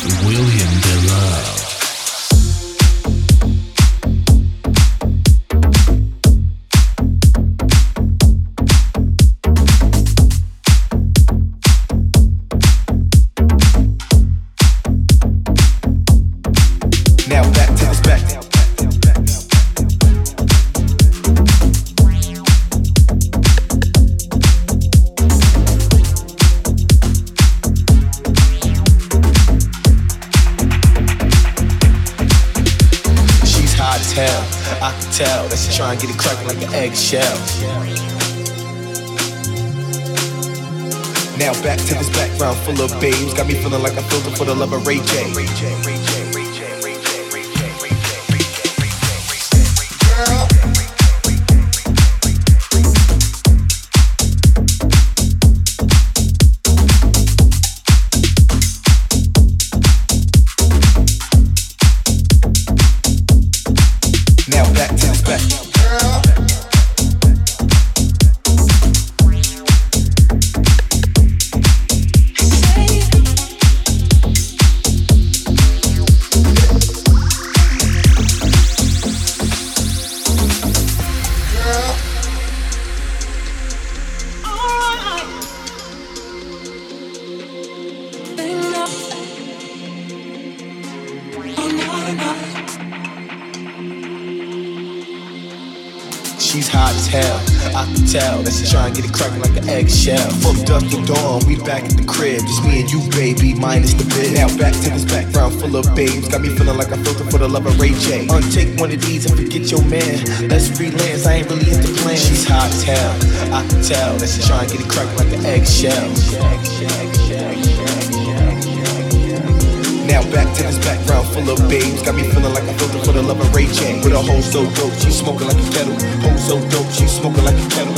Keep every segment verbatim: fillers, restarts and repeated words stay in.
William DeLove. Tell that she try and get it cracking like an eggshell. Now back to this background full of babes. Got me feeling like a filter for the love of Ray J. She's hot as hell, I can tell that she try and get it cracking like an eggshell. From dusk to dawn, we back at the crib, just me and you, baby, minus the bid. Now back to this background full of babes, got me feeling like a filter for the love of Ray J. Untake one of these and forget your man, let's freelance, I ain't really into plans. She's hot as hell, I can tell that she try and get it cracking like an eggshell. Now back to this background full of babes. Got me feeling like a filter for the love of Ray J. With a hoe so dope, she smoking like a kettle. Hoe so dope, she smoking like a kettle.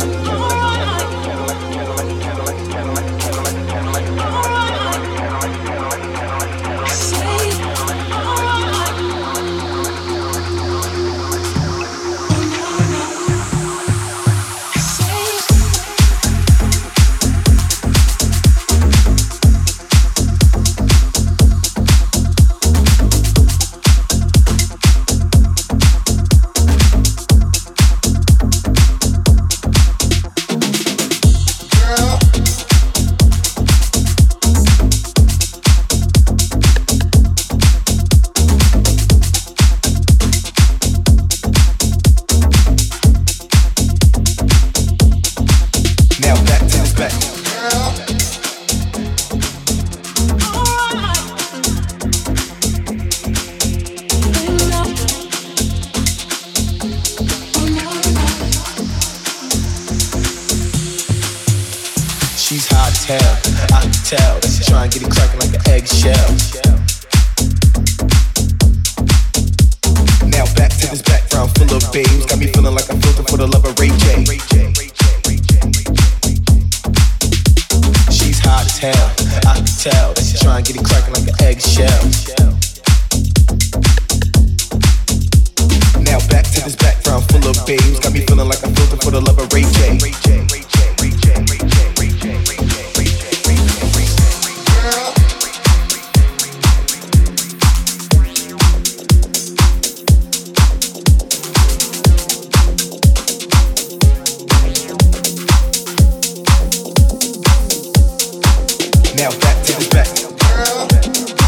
She's hot as hell, I can tell that she try and get it cracking like an eggshell. Now back to this background full of babes. Got me feeling like a filter for the love of Ray J. She's hot as hell, I can tell that she try and get it cracking like an eggshell. Now back to this background full of babes. Got me feeling like a filter for the love of Ray J. Now back to this back.